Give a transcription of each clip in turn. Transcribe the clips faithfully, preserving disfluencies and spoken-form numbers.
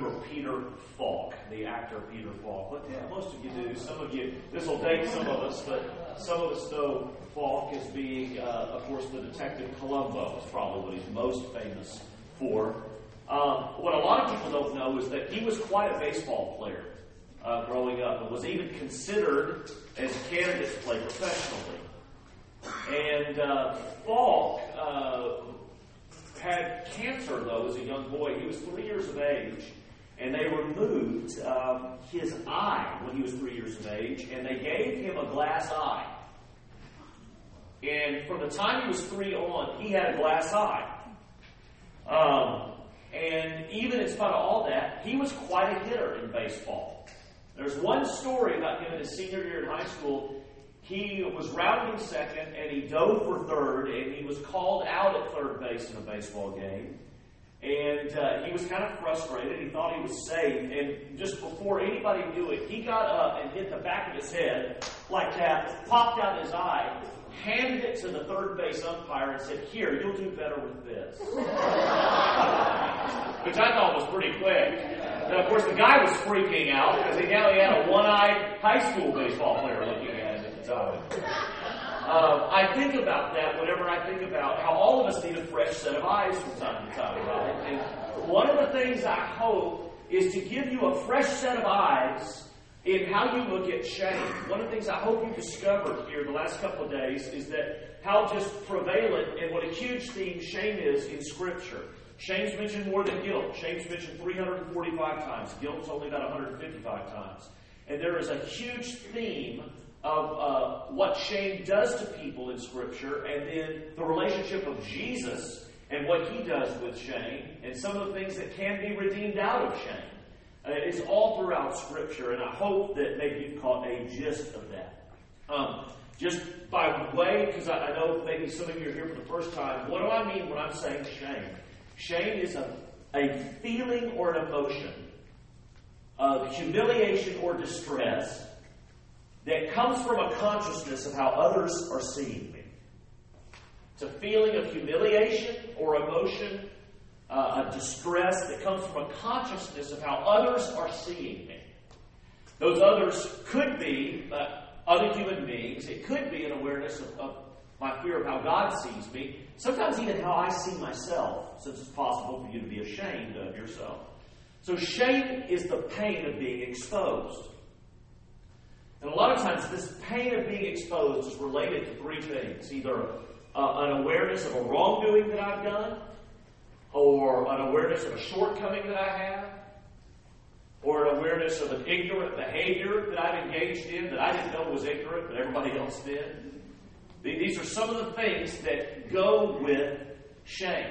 remember Peter Falk, the actor Peter Falk. But yeah, most of you do. Some of you, this will date some of us, but some of us know Falk as being, uh, of course, the Detective Columbo. Is probably what he's most famous for. Um, what a lot of people don't know is that he was quite a baseball player uh, growing up, and was even considered as a candidate to play professionally. And uh, Falk uh, had cancer, though, as a young boy. He was three years of age, and they removed um, his eye when he was three years of age, and they gave him a glass eye. And from the time he was three on, he had a glass eye. Um, and even in spite of all that, he was quite a hitter in baseball. There's one story about him in his senior year in high school. He was rounding second, and he dove for third, and he was called out at third base in a baseball game. And uh, he was kind of frustrated. He thought he was safe. And just before anybody knew it, he got up and hit the back of his head like that, popped out his eye, handed it to the third base umpire, and said, "Here, you'll do better with this." Which I thought was pretty quick. And of course, the guy was freaking out because he now he had a one-eyed high school baseball player looking at him at the time. Um, I think about that whenever I think about how all of us need a fresh set of eyes from time to time, right? And one of the things I hope is to give you a fresh set of eyes in how you look at shame. One of the things I hope you discovered here the last couple of days is that how just prevalent and what a huge theme shame is in Scripture. Shame's mentioned more than guilt. Shame's mentioned three hundred forty-five times. Guilt's only about one hundred fifty-five times. And there is a huge theme of uh, what shame does to people in Scripture, and then the relationship of Jesus and what He does with shame, and some of the things that can be redeemed out of shame. Uh, it's all throughout Scripture, and I hope that maybe you've caught a gist of that. Um, just by way, because I, I know maybe some of you are here for the first time, what do I mean when I'm saying shame? Shame is a, a feeling or an emotion of humiliation or distress that comes from a consciousness of how others are seeing me. It's a feeling of humiliation or emotion, uh, a distress that comes from a consciousness of how others are seeing me. Those others could be uh, other human beings. It could be an awareness of, of my fear of how God sees me. Sometimes even how I see myself, since it's possible for you to be ashamed of yourself. So shame is the pain of being exposed. And a lot of times this pain of being exposed is related to three things. Either uh, an awareness of a wrongdoing that I've done, or an awareness of a shortcoming that I have, or an awareness of an ignorant behavior that I've engaged in that I didn't know was ignorant, but everybody else did. These are some of the things that go with shame.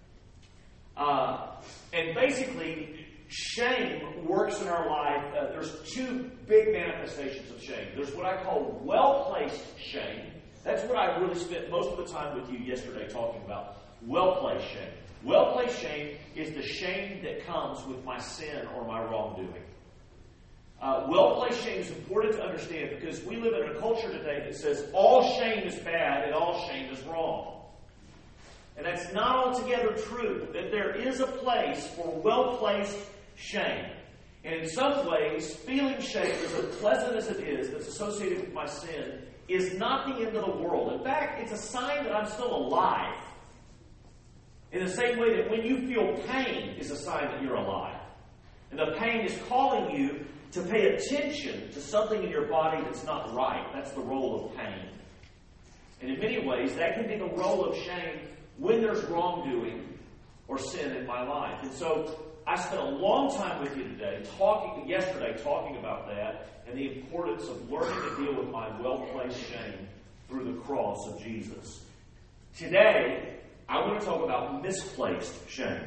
Uh, and basically, shame works in our life. Uh, there's two big manifestations of shame. There's what I call well-placed shame. That's what I really spent most of the time with you yesterday talking about. Well-placed shame. Well-placed shame is the shame that comes with my sin or my wrongdoing. Uh, well-placed shame is important to understand because we live in a culture today that says all shame is bad and all shame is wrong. And that's not altogether true. That there is a place for well-placed shame. And in some ways, feeling shame, as unpleasant as it is, that's associated with my sin, is not the end of the world. In fact, it's a sign that I'm still alive. In the same way that when you feel pain is a sign that you're alive. And the pain is calling you to pay attention to something in your body that's not right. That's the role of pain. And in many ways, that can be the role of shame when there's wrongdoing or sin in my life. And so I spent a long time with you today, talking yesterday, talking about that and the importance of learning to deal with my well-placed shame through the cross of Jesus. Today, I want to talk about misplaced shame.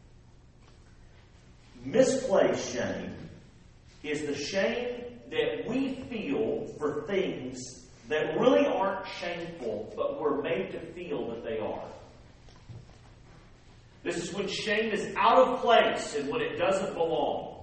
Misplaced shame is the shame that we feel for things that really aren't shameful, but we're made to feel that they are. This is when shame is out of place and when it doesn't belong.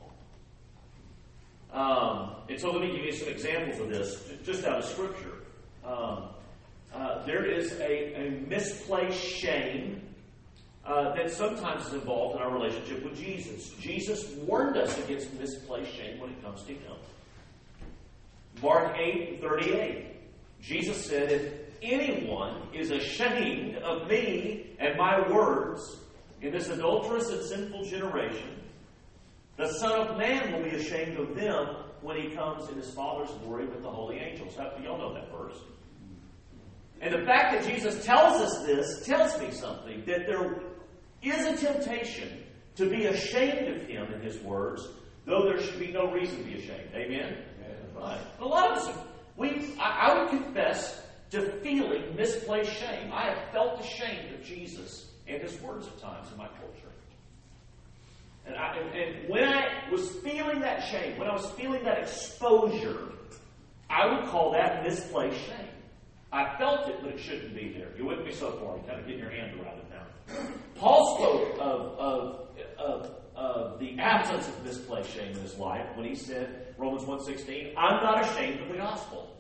Um, and so let me give you some examples of this, just out of Scripture. Um, uh, there is a, a misplaced shame uh, that sometimes is involved in our relationship with Jesus. Jesus warned us against misplaced shame when it comes to Him. Mark eight thirty-eight. Jesus said, if anyone is ashamed of me and my words in this adulterous and sinful generation, the Son of Man will be ashamed of them when He comes in His Father's glory with the holy angels. Y'all know that verse. And the fact that Jesus tells us this tells me something, that there is a temptation to be ashamed of Him and His words, though there should be no reason to be ashamed. Amen? Amen. Right. A lot of us, we, I, I would confess to feeling misplaced shame. I have felt ashamed of Jesus and His words at times in my culture. And, I, and, and when I was feeling that shame, when I was feeling that exposure, I would call that misplaced shame. I felt it, but it shouldn't be there. You with me so far? You kind of getting your hand around it now. Paul spoke of, of, of, of the absence of misplaced shame in his life when he said, Romans one sixteen, I'm not ashamed of the gospel.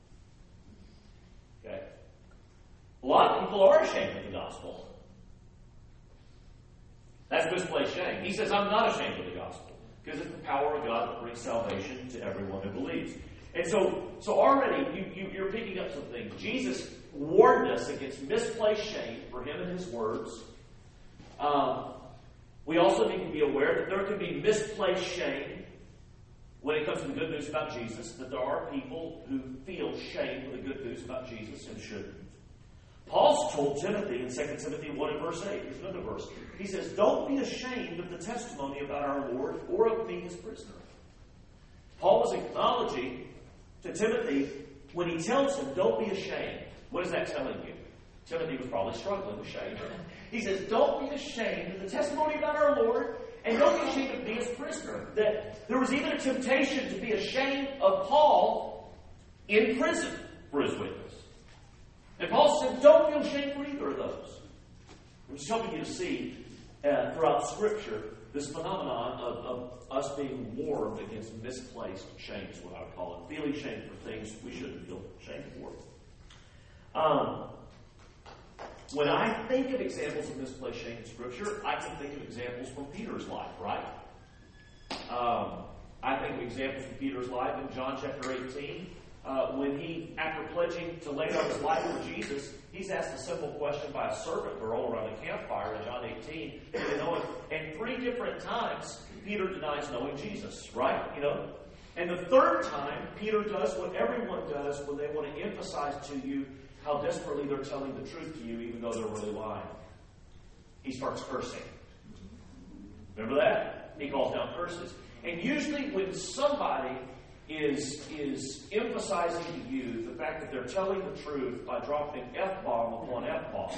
Okay? A lot of people are ashamed of the gospel. That's misplaced shame. He says, I'm not ashamed of the gospel, because it's the power of God that brings salvation to everyone who believes. And so, so already you, you, you're picking up some things. Jesus warned us against misplaced shame for Him and His words. Um, we also need to be aware that there can be misplaced shame when it comes to the good news about Jesus, that there are people who feel shame for the good news about Jesus and shouldn't. Paul's told Timothy in Second Timothy one and verse eight, here's another verse. He says, don't be ashamed of the testimony about our Lord or of me, His prisoner. Paul was acknowledging to Timothy when he tells him, don't be ashamed. What is that telling you? Timothy was probably struggling with shame. He says, don't be ashamed of the testimony about our Lord, and don't be ashamed of me as prisoner. That there was even a temptation to be ashamed of Paul in prison for his witness. And Paul said, don't feel ashamed for either of those. I'm just helping you to see uh, throughout Scripture this phenomenon of, of us being warned against misplaced shame is what I would call it. Feeling shame for things we shouldn't feel shame for. Um, when I think of examples of misplaced shame in Scripture, I can think of examples from Peter's life, right? Um, I think of examples from Peter's life in John chapter eighteen. Uh, when he, after pledging to lay down his life for Jesus, he's asked a simple question by a servant girl around a campfire in John eighteen. You know, and three different times, Peter denies knowing Jesus, right? You know, and the third time, Peter does what everyone does when they want to emphasize to you how desperately they're telling the truth to you, even though they're really lying. He starts cursing. Remember that? He calls down curses. And usually, when somebody is is emphasizing to you the fact that they're telling the truth by dropping F-bomb upon F-bomb,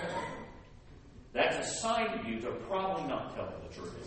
that's a sign to you they're probably not telling the truth.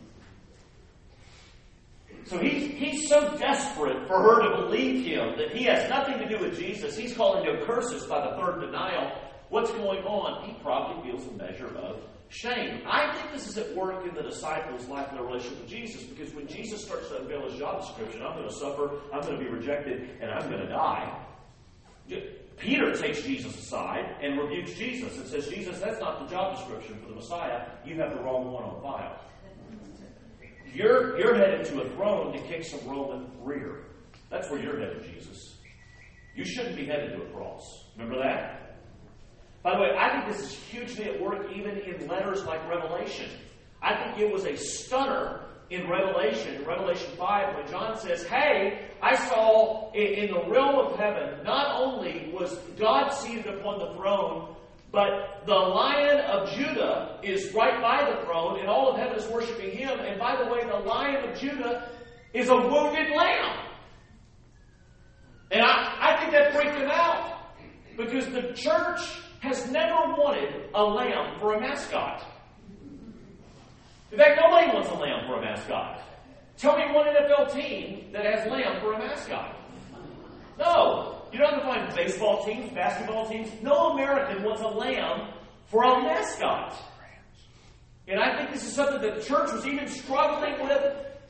So he's, he's so desperate for her to believe him that he has nothing to do with Jesus. He's calling them curses by the third denial. What's going on? He probably feels a measure of shame. I think this is at work in the disciples' life and their relationship with Jesus, because when Jesus starts to unveil his job description, I'm going to suffer, I'm going to be rejected, and I'm going to die. Peter takes Jesus aside and rebukes Jesus and says, Jesus, that's not the job description for the Messiah. You have the wrong one on file. You're, you're headed to a throne to kick some Roman rear. That's where you're headed, Jesus. You shouldn't be headed to a cross. Remember that? By the way, I think this is hugely at work even in letters like Revelation. I think it was a stunner in Revelation, in Revelation five, when John says, hey, I saw in the realm of heaven, not only was God seated upon the throne, but the Lion of Judah is right by the throne, and all of heaven is worshiping him. And by the way, the Lion of Judah is a wounded lamb. And I, I think that freaked him out, because the church has never wanted a lamb for a mascot. In fact, nobody wants a lamb for a mascot. Tell me one N F L team that has lamb for a mascot. No. You're not going to find baseball teams, basketball teams. No American wants a lamb for a mascot. And I think this is something that the church was even struggling with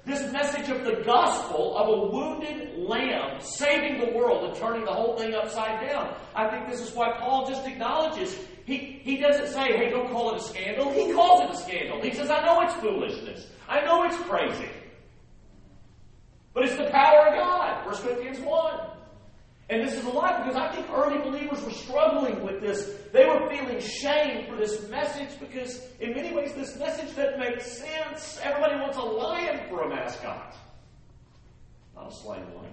This message of the gospel of a wounded lamb saving the world and turning the whole thing upside down. I think this is why Paul just acknowledges. He, he doesn't say, hey, don't call it a scandal. He calls it a scandal. He says, I know it's foolishness. I know it's crazy. But it's the power of God. First Corinthians one. And this is a lot because I think early believers were struggling with this. They were feeling shame for this message because in many ways this message doesn't make sense. Everybody wants a lion for a mascot. Not a slain lamb.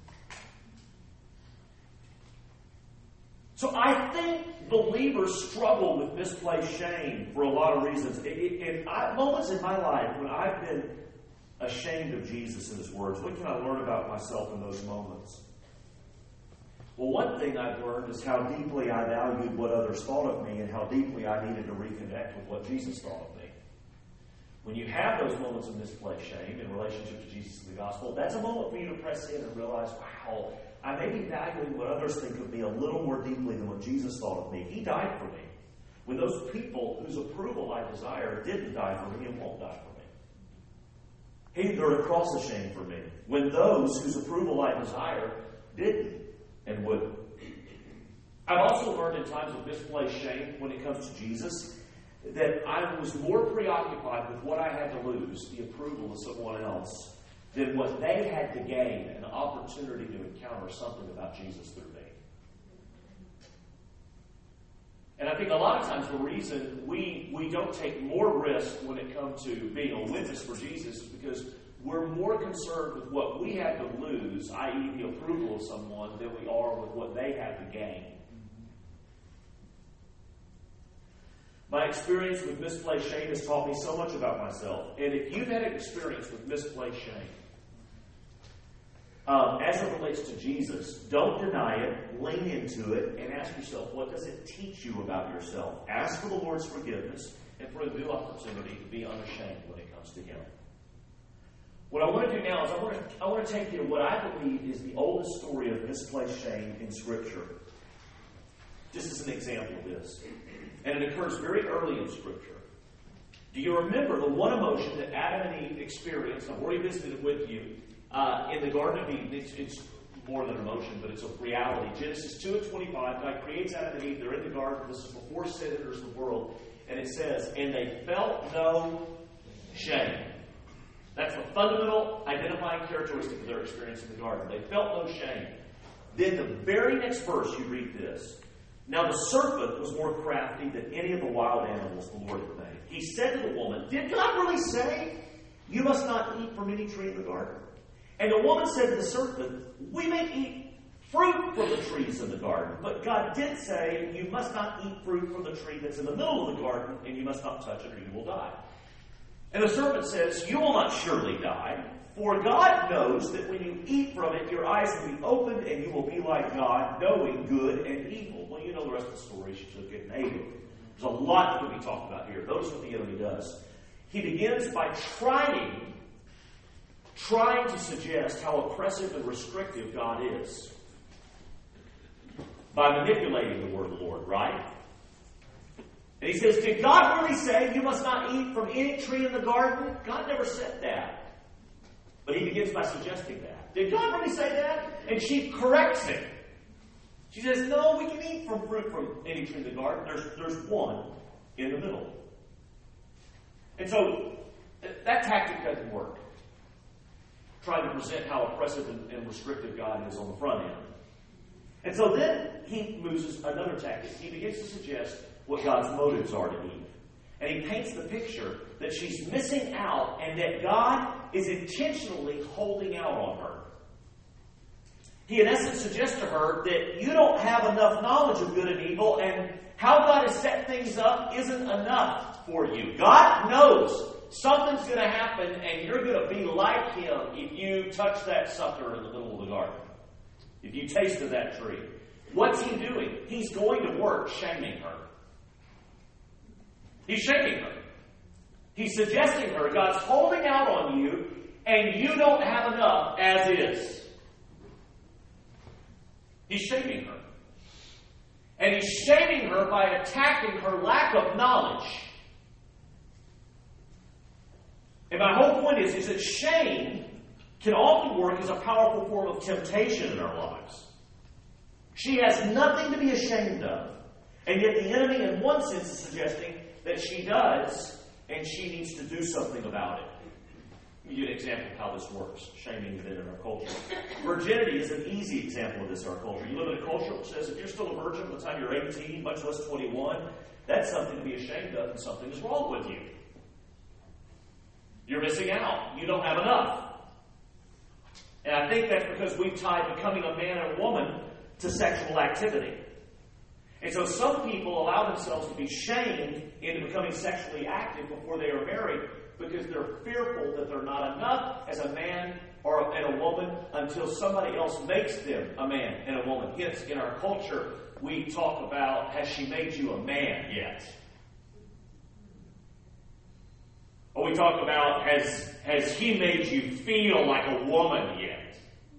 So I think believers struggle with misplaced shame for a lot of reasons. In moments in my life when I've been ashamed of Jesus and His words, what can I learn about myself in those moments? Well, one thing I've learned is how deeply I valued what others thought of me and how deeply I needed to reconnect with what Jesus thought of me. When you have those moments of misplaced shame in relationship to Jesus and the gospel, that's a moment for you to press in and realize, wow, I may be valuing what others think of me a little more deeply than what Jesus thought of me. He died for me. When those people whose approval I desire didn't die for me and won't die for me. He endured a cross of shame for me. When those whose approval I desire didn't and wouldn't. I've also learned in times of misplaced shame when it comes to Jesus that I was more preoccupied with what I had to lose, the approval of someone else, than what they had to gain, an opportunity to encounter something about Jesus through me. And I think a lot of times the reason we, we don't take more risk when it comes to being a witness for Jesus is because we're more concerned with what we had to lose, that is the approval of someone, than we are with what they have to gain. My experience with misplaced shame has taught me so much about myself. And if you've had an experience with misplaced shame, um, as it relates to Jesus, don't deny it, lean into it, and ask yourself, what does it teach you about yourself? Ask for the Lord's forgiveness and for a new opportunity to be unashamed when it comes to Him. What I want to do now is I want to, I want to take you to what I believe is the oldest story of misplaced shame in Scripture. Just as an example of this. And it occurs very early in Scripture. Do you remember the one emotion that Adam and Eve experienced? I've already visited it with you. Uh, in the Garden of Eden, it's, it's more than emotion, but it's a reality. Genesis two and twenty-five, God creates Adam and Eve. They're in the garden. This is before sin enters the world. And it says, and they felt no shame. That's the fundamental identifying characteristic of their experience in the garden. They felt no shame. Then the very next verse, you read this. Now the serpent was more crafty than any of the wild animals the Lord had made. He said to the woman, did God really say, you must not eat from any tree in the garden? And the woman said to the serpent, we may eat fruit from the trees in the garden, but God did say, you must not eat fruit from the tree that's in the middle of the garden, and you must not touch it or you will die. And the serpent says, you will not surely die, for God knows that when you eat from it, your eyes will be opened and you will be like God, knowing good and evil. Well, you know the rest of the story. She took it and ate it. There's a lot that we talked about here. Notice what the enemy does. He begins by trying, trying to suggest how oppressive and restrictive God is. By manipulating the word of the Lord, right? And he says, did God really say you must not eat from any tree in the garden? God never said that. But he begins by suggesting that. Did God really say that? And she corrects him. She says, no, we can eat from fruit from any tree in the garden. There's, there's one in the middle. And so that tactic doesn't work. Trying to present how oppressive and, and restrictive God is on the front end. And so then he moves another tactic. He begins to suggest what God's motives are to Eve. And he paints the picture that she's missing out and that God is intentionally holding out on her. He in essence suggests to her that you don't have enough knowledge of good and evil, and how God has set things up isn't enough for you. God knows something's going to happen and you're going to be like Him if you touch that sucker in the middle of the garden. If you tasted that tree. What's He doing? He's going to work shaming her. He's shaming her. He's suggesting her, God's holding out on you, and you don't have enough as is. He's shaming her. And he's shaming her by attacking her lack of knowledge. And my whole point point is, is that shame can often work as a powerful form of temptation in our lives. She has nothing to be ashamed of. And yet the enemy, in one sense, is suggesting that she does, and she needs to do something about it. Let me give you an example of how this works, shaming within our culture. Virginity is an easy example of this in our culture. You live in a culture which says if you're still a virgin by the time you're eighteen, much less twenty-one, that's something to be ashamed of and something is wrong with you. You're missing out. You don't have enough. And I think that's because we've tied becoming a man and a woman to sexual activity. And so some people allow themselves to be shamed into becoming sexually active before they are married because they're fearful that they're not enough as a man or a, and a woman until somebody else makes them a man and a woman. Hence, in our culture, we talk about, has she made you a man yet? Or we talk about, has, has he made you feel like a woman yet?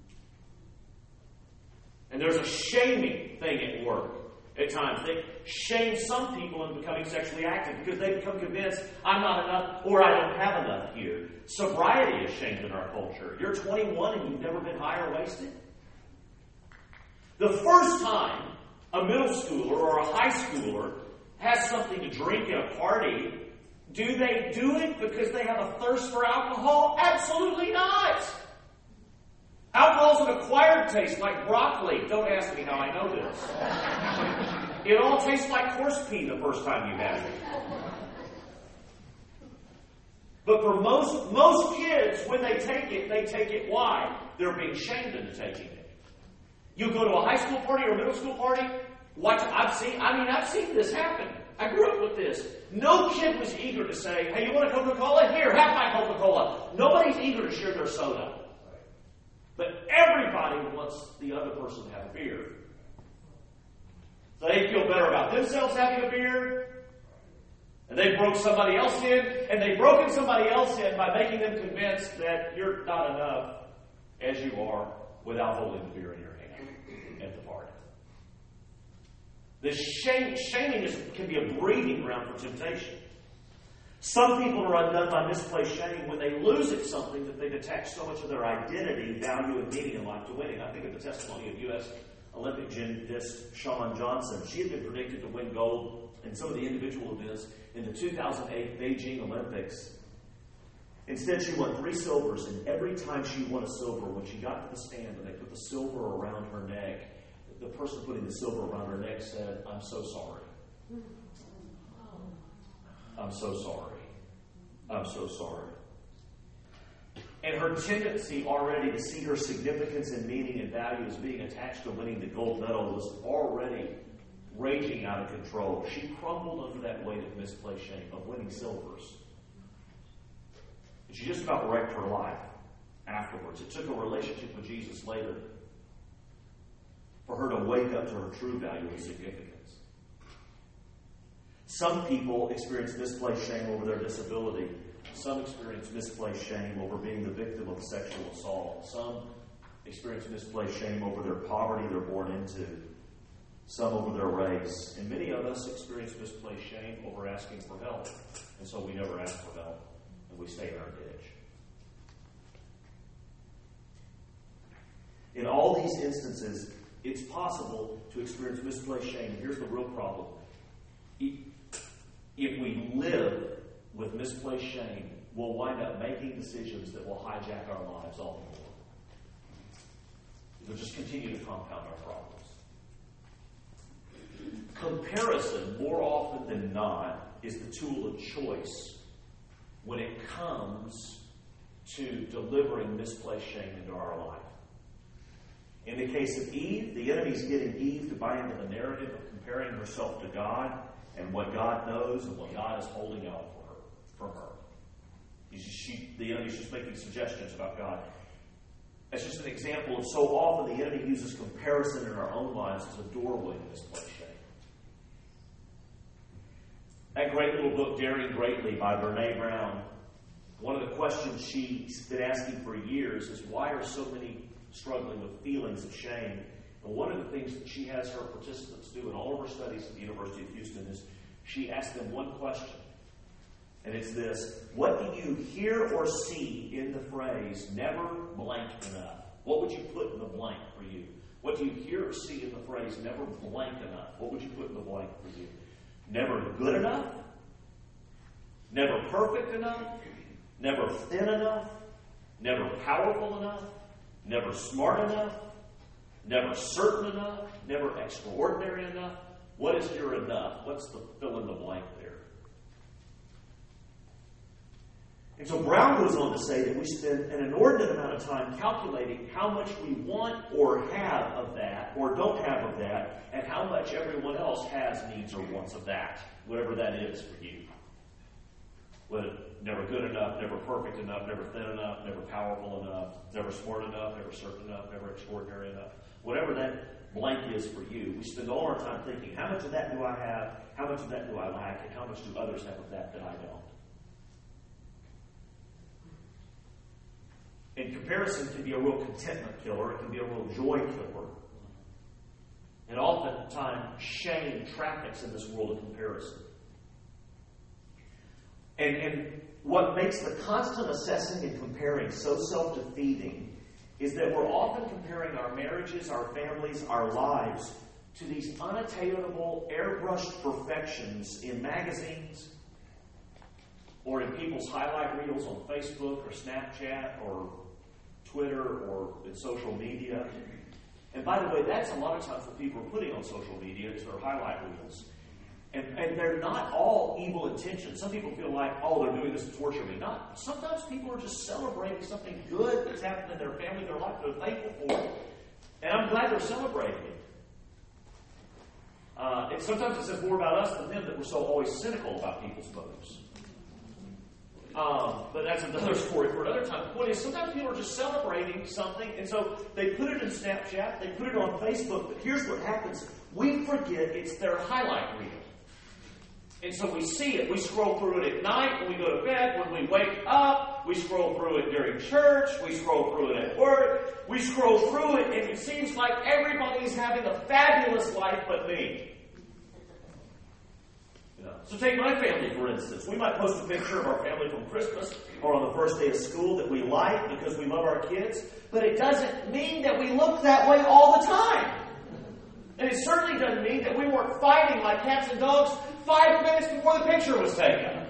And there's a shaming thing at work at times. They shame some people into becoming sexually active because they become convinced, I'm not enough or I don't have enough here. Sobriety is shamed in our culture. You're twenty-one and you've never been high or wasted? The first time a middle schooler or a high schooler has something to drink at a party, do they do it because they have a thirst for alcohol? Absolutely not. Alcohol's an acquired taste, like broccoli. Don't ask me how I know this. It all tastes like horse pee the first time you have it. But for most, most kids, when they take it, they take it why? They're being shamed into taking it. You go to a high school party or a middle school party, watch, I've seen, I mean, I've seen this happen. I grew up with this. No kid was eager to say, hey, you want a Coca-Cola? Here, have my Coca-Cola. Nobody's eager to share their soda. But everybody wants the other person to have a beer. So they feel better about themselves having a beer. And they broke somebody else in. And they've broken somebody else in by making them convinced that you're not enough as you are without holding the beer in your hand at the party. This shame, shaming is, can be a breeding ground for temptation. Some people are undone by misplaced shame when they lose at something that they've attached so much of their identity, value, and meaning in life to winning. I think of the testimony of U S Olympic gymnast Shawn Johnson. She had been predicted to win gold in some of the individual events in the two thousand eight Beijing Olympics. Instead, she won three silvers, and every time she won a silver, when she got to the stand and they put the silver around her neck, the person putting the silver around her neck said, I'm so sorry. I'm so sorry. I'm so sorry. And her tendency already to see her significance and meaning and value as being attached to winning the gold medal was already raging out of control. She crumbled under that weight of misplaced shame, of winning silvers. And she just about wrecked her life afterwards. It took a relationship with Jesus later for her to wake up to her true value and significance. Some people experience misplaced shame over their disability. Some experience misplaced shame over being the victim of sexual assault. Some experience misplaced shame over their poverty they're born into. Some over their race. And many of us experience misplaced shame over asking for help. And so we never ask for help. And we stay in our ditch. In all these instances, it's possible to experience misplaced shame. And here's the real problem. If we live with misplaced shame, we'll wind up making decisions that will hijack our lives all the more. They'll just continue to compound our problems. Comparison, more often than not, is the tool of choice when it comes to delivering misplaced shame into our life. In the case of Eve, the enemy's getting Eve to buy into the narrative of comparing herself to God and what God knows and what God is holding out for her, from her. He's just, she, the enemy's just making suggestions about God. That's just an example of so often the enemy uses comparison in our own lives as a doorway to misplaced shame. That great little book, Daring Greatly, by Brene Brown, one of the questions she's been asking for years is, why are so many struggling with feelings of shame? And one of the things that she has her participants do in all of her studies at the University of Houston is she asks them one question. And it's this: what do you hear or see in the phrase never blank enough? What would you put in the blank for you? What do you hear or see in the phrase never blank enough? What would you put in the blank for you? Never good enough? Never perfect enough? Never thin enough? Never powerful enough? Never smart enough? Never certain enough? Never extraordinary enough? What is your enough? What's the fill in the blank there? And so Brown goes on to say that we spend an inordinate amount of time calculating how much we want or have of that, or don't have of that, and how much everyone else has, needs, or wants of that, whatever that is for you. Whether never good enough, never perfect enough, never thin enough, never powerful enough, never smart enough, never certain enough, never extraordinary enough. Whatever that blank is for you, we spend all our time thinking, how much of that do I have, how much of that do I lack, and how much do others have of that that I don't? And comparison can be a real contentment killer. It can be a real joy killer. And oftentimes, shame traffics in this world of comparison. And, and what makes the constant assessing and comparing so self-defeating is that we're often comparing our marriages, our families, our lives to these unattainable, airbrushed perfections in magazines or in people's highlight reels on Facebook or Snapchat or Twitter or in social media. And by the way, that's a lot of times what people are putting on social media is their highlight reels. And, and they're not all evil intentions. Some people feel like, oh, they're doing this to torture me. Not. Sometimes people are just celebrating something good that's happened in their family, their life, they're thankful for it. And I'm glad they're celebrating it. Uh, and sometimes it says more about us than them that we're so always cynical about people's motives. Um, but that's another story for another time. The point is, sometimes people are just celebrating something, and so they put it in Snapchat, they put it on Facebook, but here's what happens. We forget it's their highlight reel. And so we see it. We scroll through it at night when we go to bed, when we wake up. We scroll through it during church. We scroll through it at work. We scroll through it, and it seems like everybody's having a fabulous life but me. You know, so take my family, for instance. We might post a picture of our family from Christmas or on the first day of school that we like because we love our kids, but it doesn't mean that we look that way all the time. And it certainly doesn't mean that we weren't fighting like cats and dogs five minutes before the picture was taken.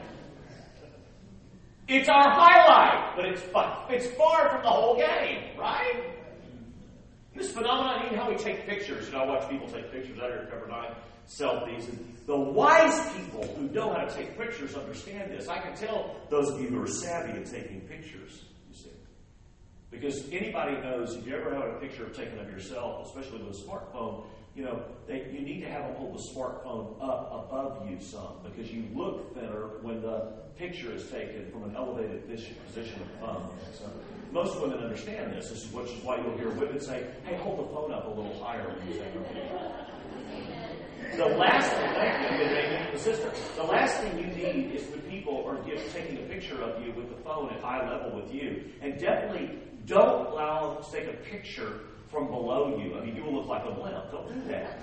It's our highlight, but it's far, it's far from the whole game, right? This phenomenon, even how we take pictures. You know, I watch people take pictures out here at Cover nine, selfies, and the wise people who know how to take pictures understand this. I can tell those of you who are savvy in taking pictures, you see. Because anybody knows, if you ever have a picture taken of yourself, especially with a smartphone, you know, they, you need to have them hold the smartphone up above you some, because you look thinner when the picture is taken from an elevated position of thumb. So most women understand this, which is why you'll hear women say, hey, hold the phone up a little higher when you take a picture. The last thing, thank you, amen, the sister. The last thing you need is when people are give, taking a picture of you with the phone at eye level with you. And definitely don't allow them to take a picture from below you. I mean, you will look like a blimp. Don't do that.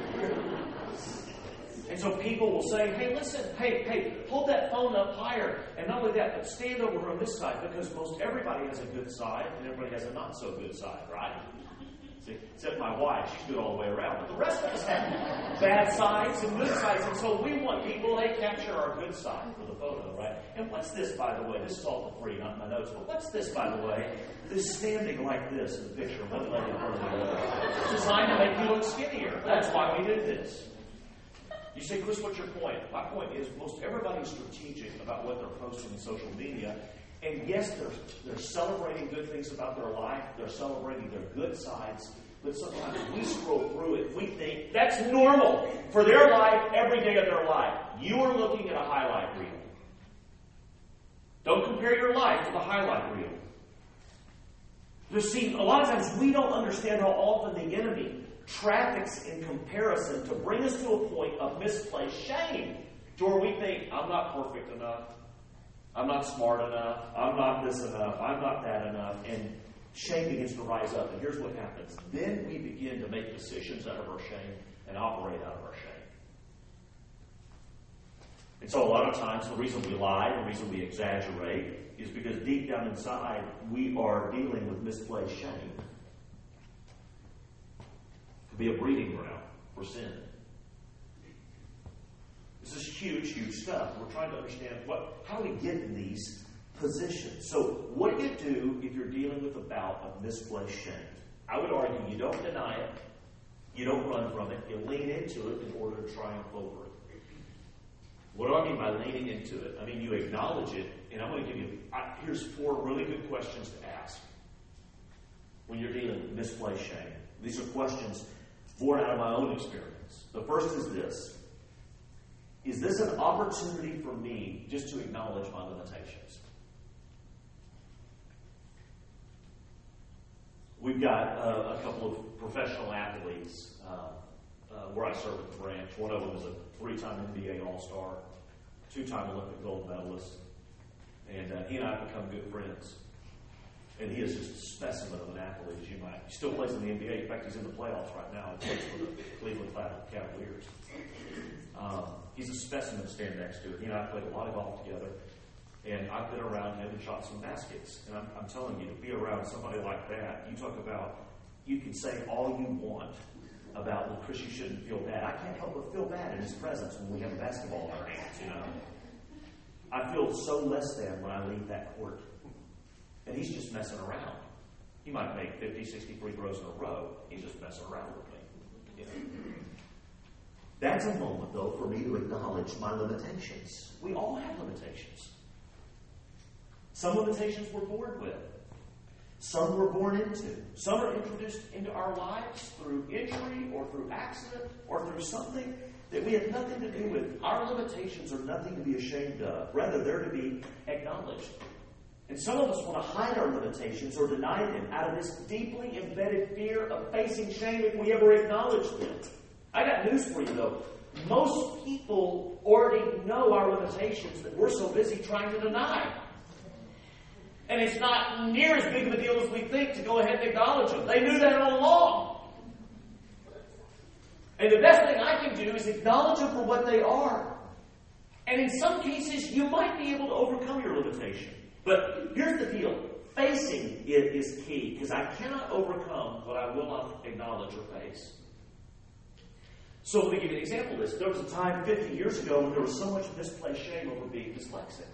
And so people will say, hey, listen, hey, hey, hold that phone up higher. And not only that, but stand over here on this side, because most everybody has a good side and everybody has a not so good side, right? See, except my wife, she's good all the way around. But the rest of us have bad sides and good sides. And so we want people, they capture our good side for the photo, right? And what's this, by the way? This is all for free, not in my notes. But what's this, by the way? This standing like this in the picture, one leg in front of the other. It's designed to make you look skinnier. That's why we did this. You say, Chris, what's your point? My point is most everybody's strategic about what they're posting on social media. And yes, they're, they're celebrating good things about their life. They're celebrating their good sides. But sometimes we scroll through it. We think that's normal for their life every day of their life. You are looking at a highlight reel. Don't compare your life to the highlight reel. You see, a lot of times we don't understand how often the enemy traffics in comparison to bring us to a point of misplaced shame, to where we think, I'm not perfect enough, I'm not smart enough, I'm not this enough, I'm not that enough, and shame begins to rise up. And here's what happens. Then we begin to make decisions out of our shame and operate out of our shame. And so a lot of times the reason we lie, the reason we exaggerate, is because deep down inside we are dealing with misplaced shame. It could be a breeding ground for sin. This is huge, huge stuff. We're trying to understand what, how do we get in these positions. So what do you do if you're dealing with a bout of misplaced shame? I would argue you don't deny it. You don't run from it. You lean into it in order to triumph over it. What do I mean by leaning into it? I mean you acknowledge it, and I'm going to give you, I, here's four really good questions to ask when you're dealing with misplaced shame. These are questions born out of my own experience. The first is this. Is this an opportunity for me just to acknowledge my limitations? We've got uh, a couple of professional athletes uh, uh, where I serve at the branch. One of them is a three-time N B A All-Star, two-time Olympic gold medalist, and uh, he and I have become good friends. And he is just a specimen of an athlete, as you might. He still plays in the N B A. In fact, he's in the playoffs right now. He plays for the Cleveland Cavaliers. Um, he's a specimen to stand next to. He and I played a lot of golf together. And I've been around him and shot some baskets. And I'm, I'm telling you, to be around somebody like that, you talk about, you can say all you want about, well, Chris, you shouldn't feel bad. I can't help but feel bad in his presence when we have a basketball in our hands, you know. I feel so less than when I leave that court. And he's just messing around. He might make fifty, sixty free throws in a row. He's just messing around with me. You know? That's a moment, though, for me to acknowledge my limitations. We all have limitations. Some limitations we're born with. Some we're born into. Some are introduced into our lives through injury or through accident or through something that we have nothing to do with. Our limitations are nothing to be ashamed of. Rather, they're to be acknowledged. And some of us want to hide our limitations or deny them out of this deeply embedded fear of facing shame if we ever acknowledge them. I got news for you, though. Most people already know our limitations that we're so busy trying to deny. And it's not near as big of a deal as we think to go ahead and acknowledge them. They knew that all along. And the best thing I can do is acknowledge them for what they are. And in some cases, you might be able to overcome your limitation. But here's the deal. Facing it is key, because I cannot overcome what I will not acknowledge or face. So let me give you an example of this. There was a time fifty years ago when there was so much misplaced shame over being dyslexic.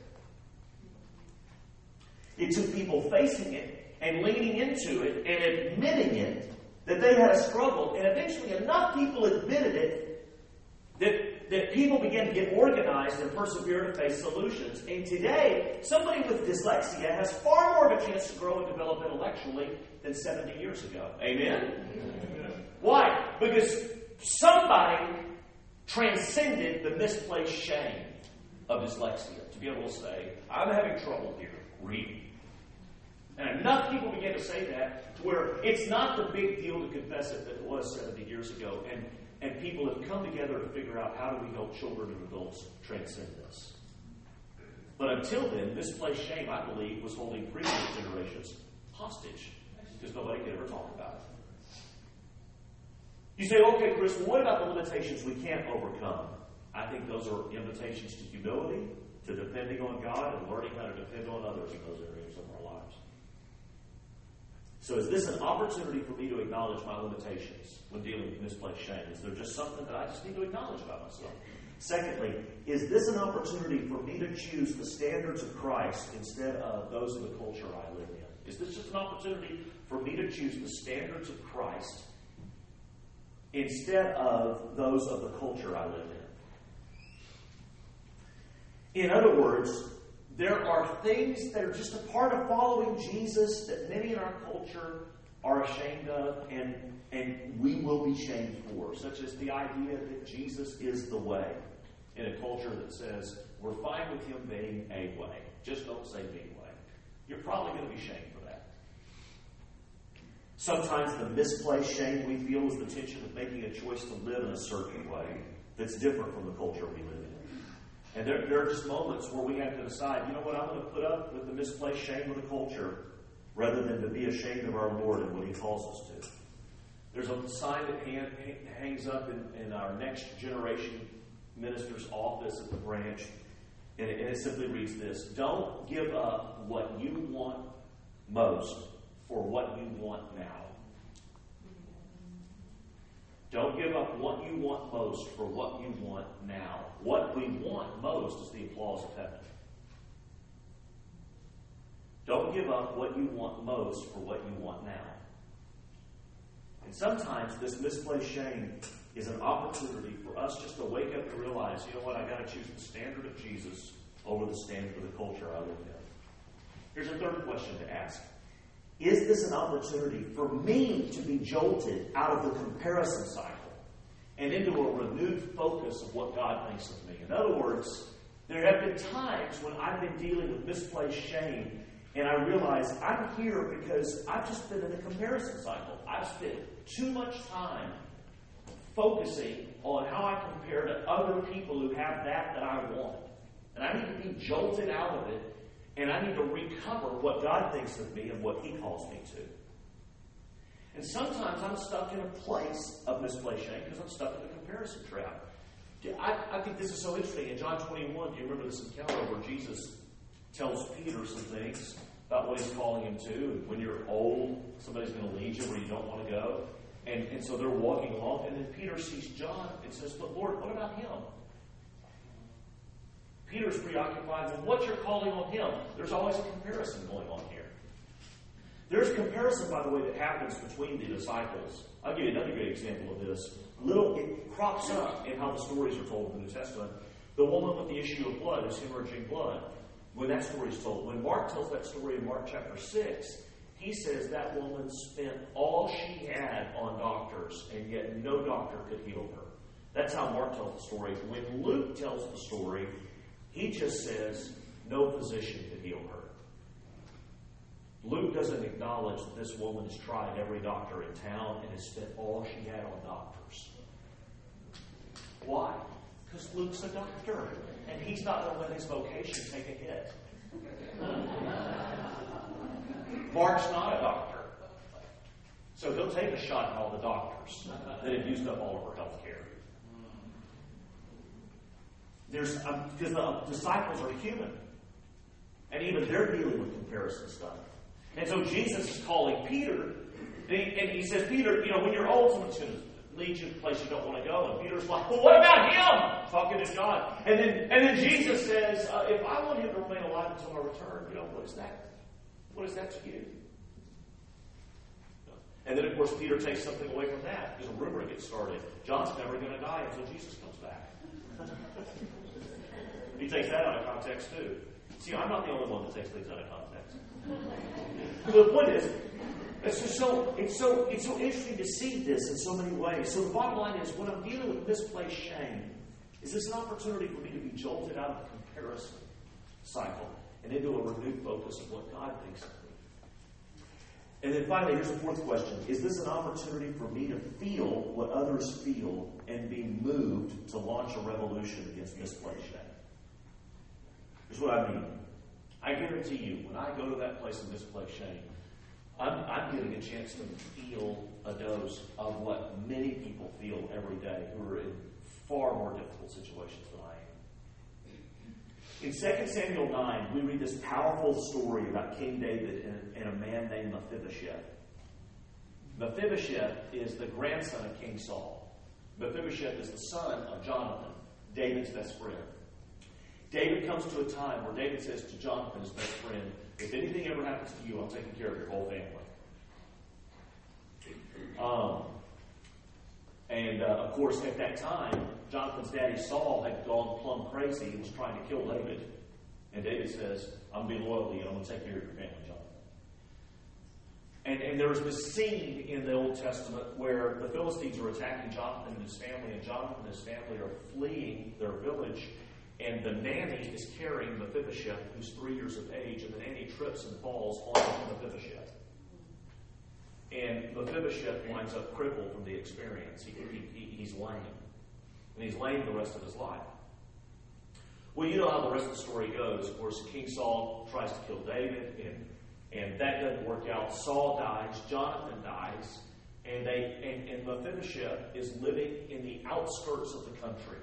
It took people facing it and leaning into it and admitting it that they had a struggle. And eventually enough people admitted it that, that people began to get organized and persevere to face solutions. And today, somebody with dyslexia has far more of a chance to grow and develop intellectually than seventy years ago. Amen? Amen. Why? Because somebody transcended the misplaced shame of dyslexia to be able to say, I'm having trouble here reading. And enough people began to say that to where it's not the big deal to confess it that it was seventy years ago. And, and people have come together to figure out how do we help children and adults transcend this. But until then, misplaced shame, I believe, was holding previous generations hostage because nobody could ever talk about it. You say, okay, Chris, well, what about the limitations we can't overcome? I think those are invitations to humility, to depending on God, and learning how to depend on others in those areas of our lives. So is this an opportunity for me to acknowledge my limitations when dealing with misplaced shame? Is there just something that I just need to acknowledge about myself? Secondly, is this an opportunity for me to choose the standards of Christ instead of those of the culture I live in? Is this just an opportunity for me to choose the standards of Christ instead of those of the culture I live in? In other words, there are things that are just a part of following Jesus that many in our culture are ashamed of, and, and we will be shamed for, such as the idea that Jesus is the way in a culture that says we're fine with him being a way. Just don't say the way. You're probably going to be shamed for that. Sometimes the misplaced shame we feel is the tension of making a choice to live in a certain way that's different from the culture we live in. And there, there are just moments where we have to decide, you know what, I'm going to put up with the misplaced shame of the culture rather than to be ashamed of our Lord and what he calls us to. There's a sign that hand, hangs up in, in our next generation minister's office at the branch, and it, and it simply reads this: don't give up what you want most for what you want now. Don't give up what you want most for what you want now. What we want most is the applause of heaven. Don't give up what you want most for what you want now. And sometimes this misplaced shame is an opportunity for us just to wake up and realize, you know what, I got to choose the standard of Jesus over the standard of the culture I live in. Here's a third question to ask. Is this an opportunity for me to be jolted out of the comparison cycle and into a renewed focus of what God thinks of me? In other words, there have been times when I've been dealing with misplaced shame and I realize I'm here because I've just been in a comparison cycle. I've spent too much time focusing on how I compare to other people who have that that I want. And I need to be jolted out of it. And I need to recover what God thinks of me and what He calls me to. And sometimes I'm stuck in a place of misplaced shame because I'm stuck in a comparison trap. I, I think this is so interesting. In John twenty-one, do you remember this encounter where Jesus tells Peter some things about what He's calling him to? And when you're old, somebody's going to lead you where you don't want to go. And, and so they're walking along, and then Peter sees John and says, but Lord, what about him? Peter's preoccupied with what you're calling on him. There's always a comparison going on here. There's a comparison, by the way, that happens between the disciples. I'll give you another good example of this. Little, it crops up in how the stories are told in the New Testament. The woman with the issue of blood is hemorrhaging blood. When that story is told, when Mark tells that story in Mark chapter six, he says that woman spent all she had on doctors, and yet no doctor could heal her. That's how Mark tells the story. When Luke tells the story, he just says, no physician could heal her. Luke doesn't acknowledge that this woman has tried every doctor in town and has spent all she had on doctors. Why? Because Luke's a doctor, and he's not going to let his vocation take a hit. Mark's not a doctor, so he'll take a shot at all the doctors that have used up all of her health care. There's because um, the disciples are human, and even they're dealing with comparison stuff. And so Jesus is calling Peter, and he, and he says, Peter, you know, when you're old, someone's going to lead you to a place you don't want to go. And Peter's like, well, what about him? Talking to John. And then, and then Jesus says, uh, if I want him to remain alive until I return, you know, what is that? What is that to you? And then, of course, Peter takes something away from that because a rumor gets started. John's never going to die until Jesus comes back. He takes that out of context, too. See, I'm not the only one that takes things out of context. The point is, it's just so it's so it's so interesting to see this in so many ways. So the bottom line is, when I'm dealing with misplaced shame, is this an opportunity for me to be jolted out of the comparison cycle and into a renewed focus of what God thinks of me? And then finally, here's the fourth question. Is this an opportunity for me to feel what others feel and be moved to launch a revolution against misplaced shame? Here's what I mean. I guarantee you, when I go to that place of misplaced shame, I'm, I'm getting a chance to feel a dose of what many people feel every day who are in far more difficult situations than I am. In Second Samuel nine, we read this powerful story about King David and, and a man named Mephibosheth. Mephibosheth is the grandson of King Saul. Mephibosheth is the son of Jonathan, David's best friend. David comes to a time where David says to Jonathan, his best friend, if anything ever happens to you, I'm taking care of your whole family. Um, and, uh, of course, at that time, Jonathan's daddy Saul had gone plumb crazy and was trying to kill David. And David says, I'm being loyal to you and I'm going to take care of your family, Jonathan. And, and there was this scene in the Old Testament where the Philistines are attacking Jonathan and his family, and Jonathan and his family are fleeing their village. And the nanny is carrying Mephibosheth, who's three years of age, and the nanny trips and falls onto Mephibosheth. And Mephibosheth winds up crippled from the experience. He, he, he's lame. And he's lame the rest of his life. Well, you know how the rest of the story goes. Of course, King Saul tries to kill David, and, and that doesn't work out. Saul dies, Jonathan dies, and, they, and, and Mephibosheth is living in the outskirts of the country.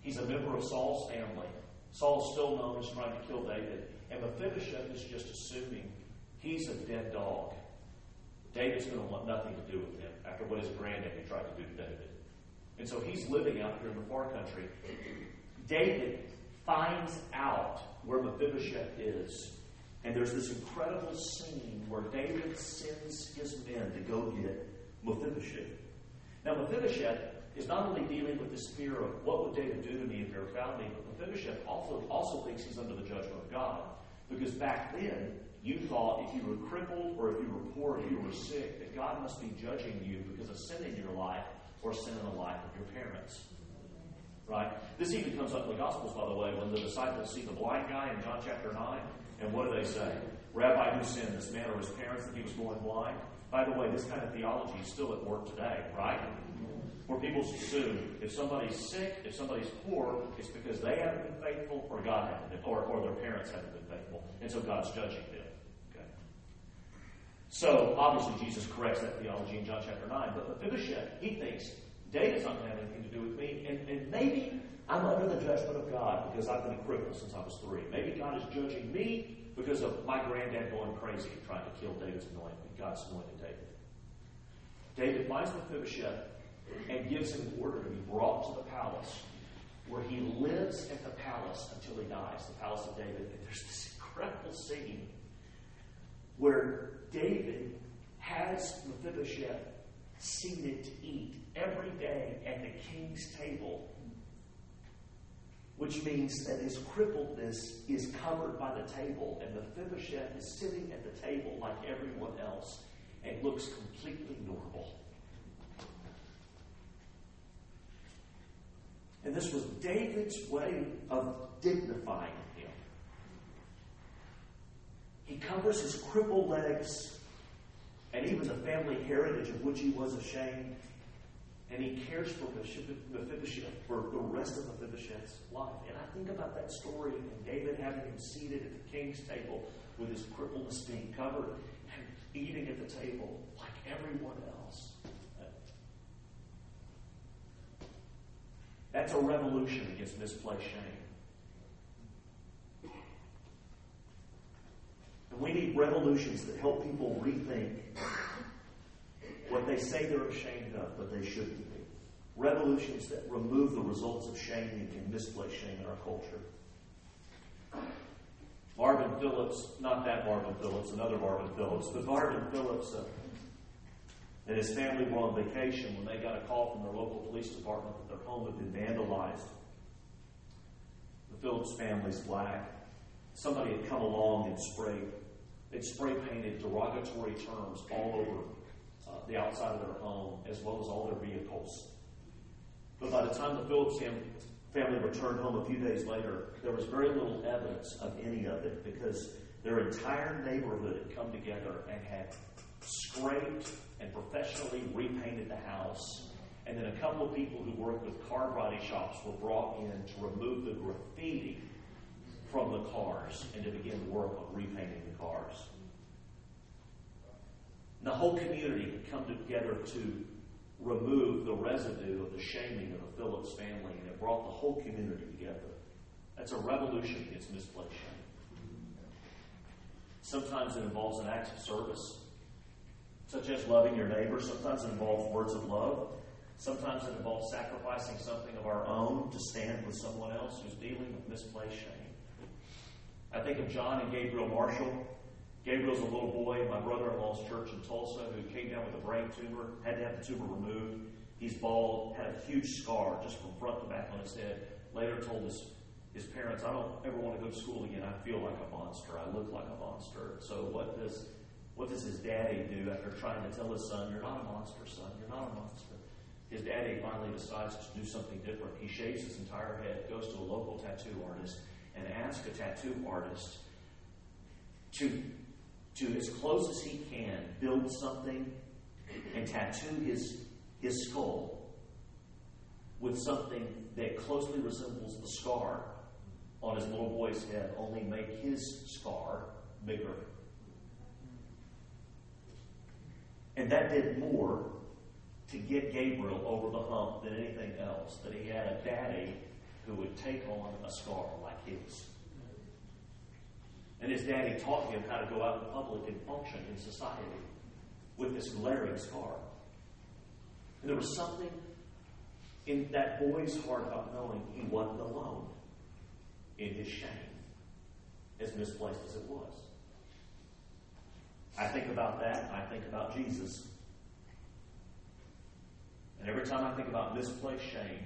He's a member of Saul's family. Saul's still known as trying to kill David. And Mephibosheth is just assuming he's a dead dog. David's going to want nothing to do with him after what his granddaddy tried to do to David. And so he's living out here in the far country. David finds out where Mephibosheth is. And there's this incredible scene where David sends his men to go get Mephibosheth. Now, Mephibosheth is not only dealing with this fear of what would David do to me if he ever found me, but Mephibosheth also, also thinks he's under the judgment of God. Because back then, you thought if you were crippled or if you were poor or if you were sick, that God must be judging you because of sin in your life or sin in the life of your parents. Right? This even comes up in the Gospels, by the way, when the disciples see the blind guy in John chapter nine. And what do they say? Rabbi, who sinned, this man or his parents, that he was born blind? By the way, this kind of theology is still at work today, right? Where people assume if somebody's sick, if somebody's poor, it's because they haven't been faithful or God hasn't been, or, or their parents haven't been faithful. And so God's judging them. Okay. So, obviously, Jesus corrects that theology in John chapter nine. But Mephibosheth, he thinks, David's not going to have anything to do with me. And, and maybe I'm under the judgment of God because I've been a cripple since I was three. Maybe God is judging me because of my granddad going crazy and trying to kill David's anointed, God's anointed David. David finds Mephibosheth and gives him order to be brought to the palace, where he lives at the palace until he dies, the palace of David. And there's this incredible scene where David has Mephibosheth seated to eat every day at the king's table, which means that his crippledness is covered by the table, and Mephibosheth is sitting at the table like everyone else and looks completely normal. And this was David's way of dignifying him. He covers his crippled legs and even the family heritage of which he was ashamed. And he cares for Mephibosheth for the rest of Mephibosheth's life. And I think about that story and David having him seated at the king's table with his crippledness being covered and eating at the table like everyone else. That's a revolution against misplaced shame. And we need revolutions that help people rethink what they say they're ashamed of, but they shouldn't be. Revolutions that remove the results of shame and misplaced shame in our culture. Marvin Phillips, not that Marvin Phillips, another Marvin Phillips, but Marvin Phillips uh, and his family were on vacation when they got a call from their local police department that their home had been vandalized. The Phillips family's black. Somebody had come along and sprayed, they'd spray painted derogatory terms all over uh, the outside of their home, as well as all their vehicles. But by the time the Phillips family returned home a few days later, there was very little evidence of any of it because their entire neighborhood had come together and had scraped and professionally repainted the house. And then a couple of people who worked with car body shops were brought in to remove the graffiti from the cars and to begin the work of repainting the cars. And the whole community had come together to remove the residue of the shaming of the Phillips family, and it brought the whole community together. That's a revolution against misplaced shame. Sometimes it involves an act of service, such as loving your neighbor. Sometimes it involves words of love. Sometimes it involves sacrificing something of our own to stand with someone else who's dealing with misplaced shame. I think of John and Gabriel Marshall. Gabriel's a little boy in my brother-in-law's church in Tulsa who came down with a brain tumor, had to have the tumor removed. He's bald, had a huge scar just from front to back on his head. Later told his, his parents, I don't ever want to go to school again. I feel like a monster. I look like a monster. So what does what does his daddy do after trying to tell his son, you're not a monster, son. You're not a monster. His daddy finally decides to do something different. He shaves his entire head, goes to a local tattoo artist, and asks a tattoo artist to, to as close as he can, build something and tattoo his, his skull with something that closely resembles the scar on his little boy's head, only make his scar bigger. And that did more to get Gabriel over the hump than anything else. That he had a daddy who would take on a scar like his. And his daddy taught him how to go out in public and function in society with this glaring scar. And there was something in that boy's heart about knowing he wasn't alone in his shame, as misplaced as it was. I think about that, I think about Jesus. And every time I think about misplaced shame,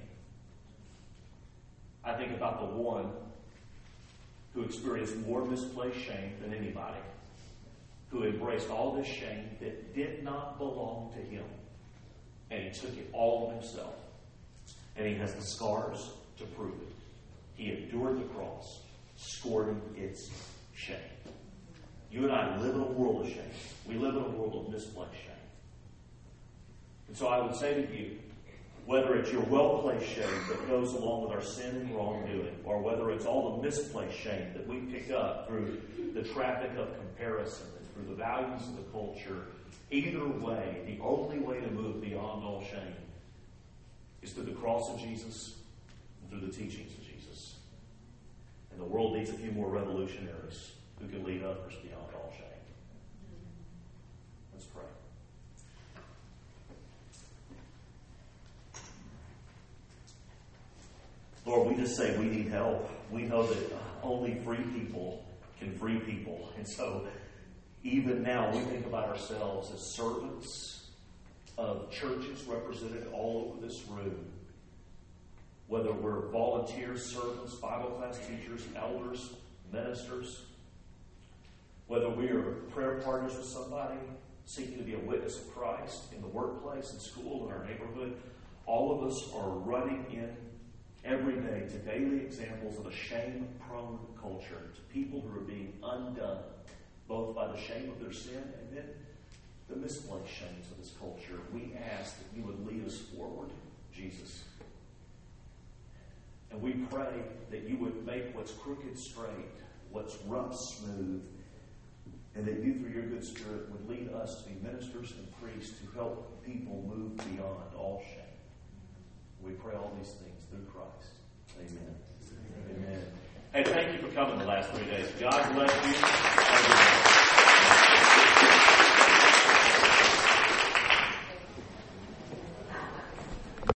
I think about the one who experienced more misplaced shame than anybody, who embraced all this shame that did not belong to him, and he took it all on himself. And he has the scars to prove it. He endured the cross, scorning its shame. You and I live in a world of shame. We live in a world of misplaced shame. And so I would say to you, whether it's your well-placed shame that goes along with our sin and wrongdoing, or whether it's all the misplaced shame that we pick up through the traffic of comparison and through the values of the culture, either way, the only way to move beyond all shame is through the cross of Jesus and through the teachings of Jesus. And the world needs a few more revolutionaries who can lead others beyond all shame. Let's pray. Lord, we just say we need help. We know that only free people can free people. And so even now we think about ourselves as servants of churches represented all over this room. Whether we're volunteers, servants, Bible class teachers, elders, ministers. Whether we are prayer partners with somebody seeking to be a witness of Christ in the workplace, in school, in our neighborhood. All of us are running in every day to daily examples of a shame-prone culture, to people who are being undone, both by the shame of their sin and then the misplaced shames of this culture. We ask that you would lead us forward, Jesus. And we pray that you would make what's crooked straight, what's rough smooth, and that you, through your good Spirit, would lead us to be ministers and priests who help people move beyond all shame. We pray all these things through Christ. Amen. Amen. Hey, thank you for coming the last three days. God bless you.